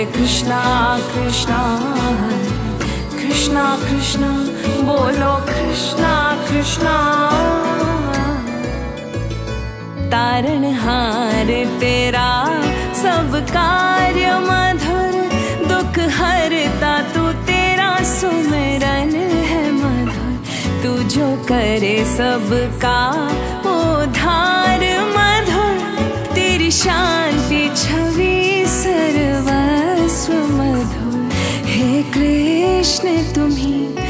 कृष्णा कृष्णा कृष्णा कृष्णा बोलो कृष्णा कृष्णा। तारणहार तेरा सब कार्य मधुर, दुख हरता तू तेरा सुमिरन है मधुर। तू जो करे सबका वो